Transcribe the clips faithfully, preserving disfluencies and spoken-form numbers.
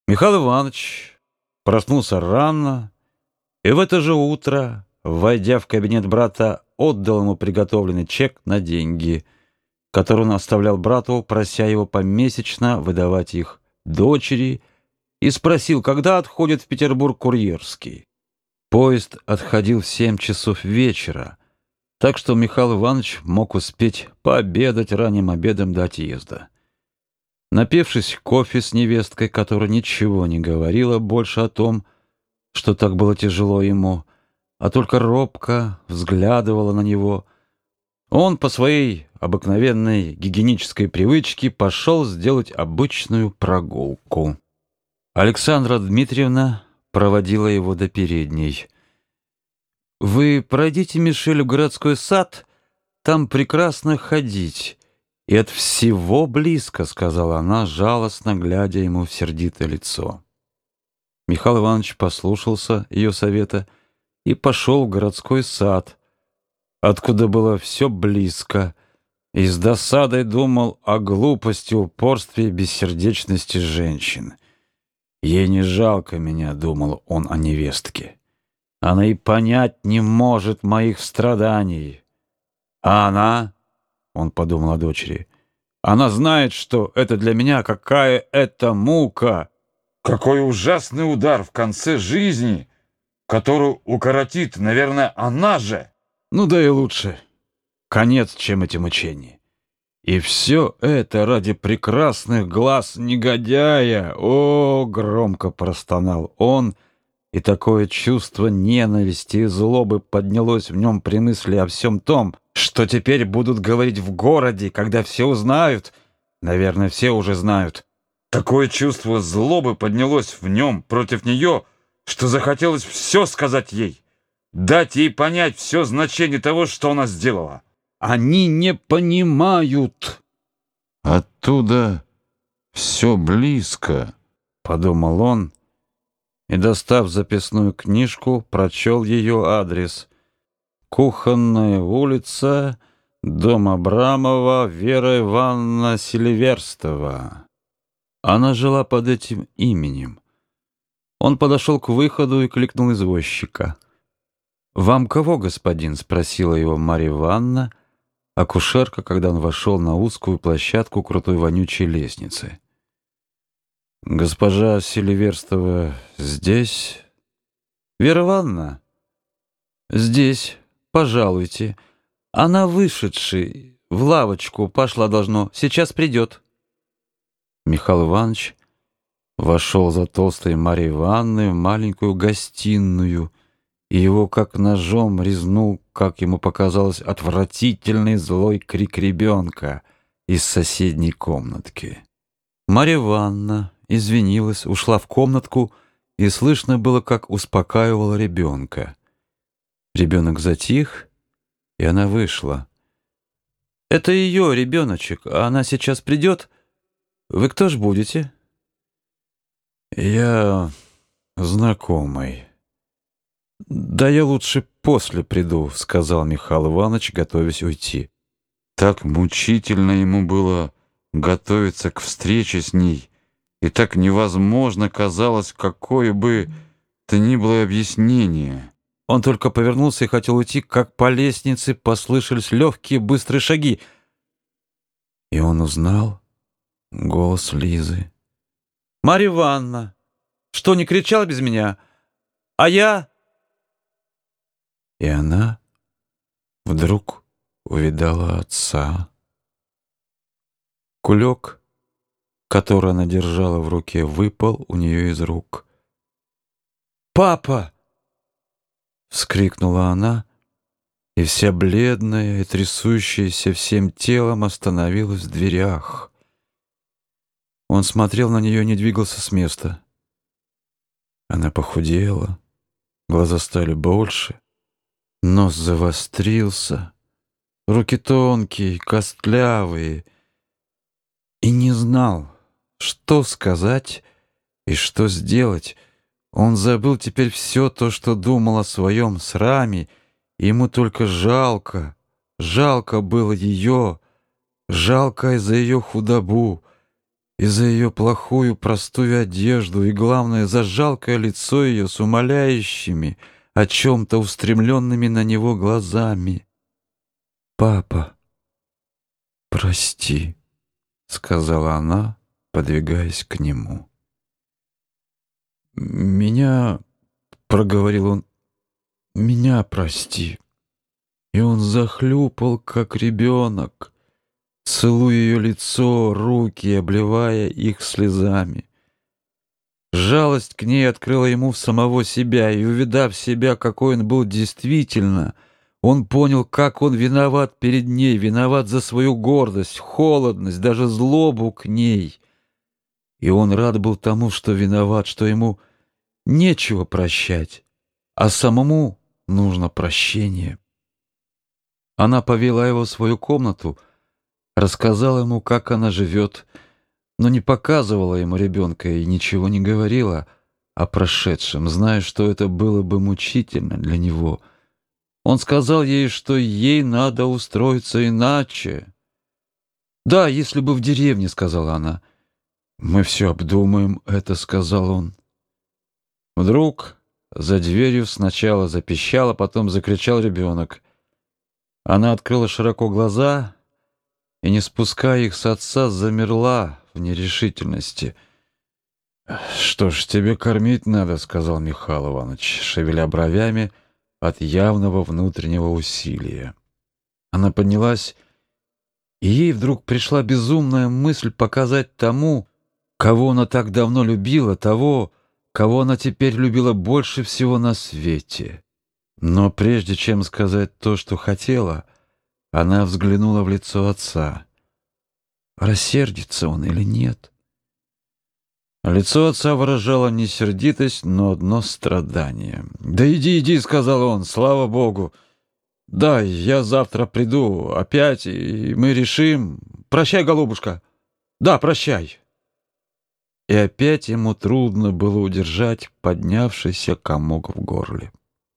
Михаил Иванович проснулся рано и в это же утро, войдя в кабинет брата, отдал ему приготовленный чек на деньги, который он оставлял брату, прося его помесячно выдавать их дочери, и спросил, когда отходит в Петербург курьерский. Поезд отходил в семь часов вечера, так что Михаил Иванович мог успеть пообедать ранним обедом до отъезда. Напившись кофе с невесткой, которая ничего не говорила больше о том, что так было тяжело ему, а только робко взглядывала на него, он по своей обыкновенной гигиенической привычке пошел сделать обычную прогулку. Александра Дмитриевна проводила его до передней. «Вы пройдите, Мишель, в городской сад, там прекрасно ходить, и от всего близко», — сказала она, жалостно глядя ему в сердитое лицо. Михаил Иванович послушался ее совета и пошел в городской сад, откуда было все близко, и с досадой думал о глупости, упорстве и бессердечности женщин. «Ей не жалко меня», — думал он о невестке. «Она и понять не может моих страданий. А она...» — он подумал о дочери. «Она знает, что это для меня какая это мука, какой ужасный удар в конце жизни, которую укоротит, наверное, она же. Ну да и лучше. Конец, чем эти мучения. И все это ради прекрасных глаз негодяя. О, громко простонал он, и такое чувство ненависти и злобы поднялось в нем при мысли о всем том, что теперь будут говорить в городе, когда все узнают. Наверное, все уже знают. Такое чувство злобы поднялось в нем против нее, что захотелось все сказать ей, дать ей понять все значение того, что она сделала. Они не понимают. Оттуда все близко, подумал он, и, достав записную книжку, прочел ее адрес. Кухонная улица, дом Абрамова, Вера Ивановна Селиверстова. Она жила под этим именем. Он подошел к выходу и кликнул извозчика. «Вам кого, господин?» — спросила его Марья Ивановна, акушерка, когда он вошел на узкую площадку крутой вонючей лестницы. «Госпожа Селиверстова здесь?» «Вера Ивановна?» «Здесь. Пожалуйте. Она вышедшей в лавочку пошла должно. Сейчас придет». Михаил Иванович вошел за толстой Марьей Ивановной в маленькую гостиную, и его как ножом резнул, как ему показалось, отвратительный злой крик ребенка из соседней комнатки. Марья Ивановна извинилась, ушла в комнатку, и слышно было, как успокаивала ребенка. Ребенок затих, и она вышла. «Это ее ребеночек, а она сейчас придет. Вы кто ж будете?» «Я знакомый. Да я лучше после приду», — сказал Михаил Иванович, готовясь уйти. Так мучительно ему было готовиться к встрече с ней, и так невозможно казалось какое бы то ни было объяснение. Он только повернулся и хотел уйти, как по лестнице послышались легкие быстрые шаги, и он узнал голос Лизы. «Марья Ивановна, что, не кричала без меня? А я...» И она вдруг увидала отца. Кулек, который она держала в руке, выпал у нее из рук. «Папа!» — вскрикнула она, и вся бледная и трясущаяся всем телом остановилась в дверях. Он смотрел на нее и не двигался с места. Она похудела, глаза стали больше, нос завострился, руки тонкие, костлявые, и не знал, что сказать и что сделать. Он забыл теперь все то, что думал о своем сраме, и ему только жалко, жалко было ее, жалко из-за ее худобу, и за ее плохую простую одежду, и, главное, за жалкое лицо ее с умоляющими, о чем-то устремленными на него глазами. «Папа, прости», — сказала она, подвигаясь к нему. «Меня, — проговорил он, — меня прости». И он захлюпал, как ребенок, целуя ее лицо, руки, обливая их слезами. Жалость к ней открыла ему в самого себя, и, увидав себя, какой он был действительно, он понял, как он виноват перед ней, виноват за свою гордость, холодность, даже злобу к ней. И он рад был тому, что виноват, что ему нечего прощать, а самому нужно прощение. Она повела его в свою комнату, рассказала ему, как она живет, но не показывала ему ребенка и ничего не говорила о прошедшем, зная, что это было бы мучительно для него. Он сказал ей, что ей надо устроиться иначе. «Да, если бы в деревне», — сказала она. «Мы все обдумаем это», — сказал он. Вдруг за дверью сначала запищал, а потом закричал ребенок. Она открыла широко глаза и, не спуская их с отца, замерла в нерешительности. «Что ж, тебе кормить надо», — сказал Михаил Иванович, шевеля бровями от явного внутреннего усилия. Она поднялась, и ей вдруг пришла безумная мысль показать тому, кого она так давно любила, того, кого она теперь любила больше всего на свете. Но прежде чем сказать то, что хотела, она взглянула в лицо отца. Рассердится он или нет? Лицо отца выражало не сердитость, но одно страдание. «Да иди, иди», — сказал он, — «слава Богу. Да, я завтра приду опять, и мы решим. Прощай, голубушка. Да, прощай». И опять ему трудно было удержать поднявшийся комок в горле.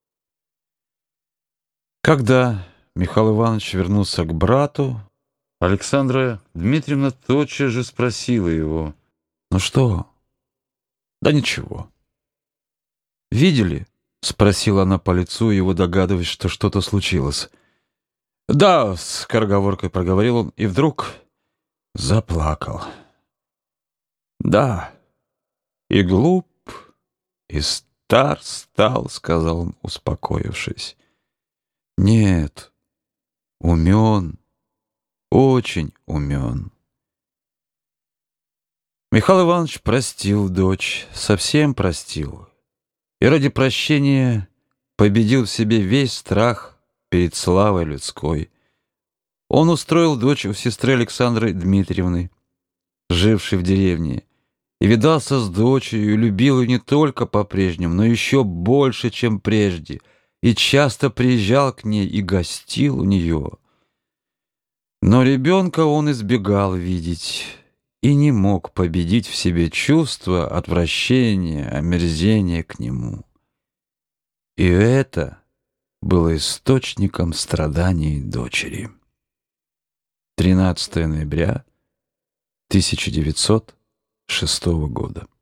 Когда Михаил Иванович вернулся к брату, Александра Дмитриевна тотчас же спросила его: «Ну что?» «Да ничего». «Видели?» — спросила она по лицу его, догадываясь, что что-то случилось. «Да», — с скороговоркой проговорил он, и вдруг заплакал. «Да, и глуп, и стар стал», — сказал он, успокоившись. «Нет, умен, очень умен». Михаил Иванович простил дочь, совсем простил, и ради прощения победил в себе весь страх перед славой людской. Он устроил дочь у сестры Александры Дмитриевны, жившей в деревне, и видался с дочерью, и любил ее не только по-прежнему, но еще больше, чем прежде, и часто приезжал к ней и гостил у нее. Но ребенка он избегал видеть и не мог победить в себе чувство отвращения, омерзения к нему. И это было источником страданий дочери. тринадцатое ноября тысяча девятьсот шестого года.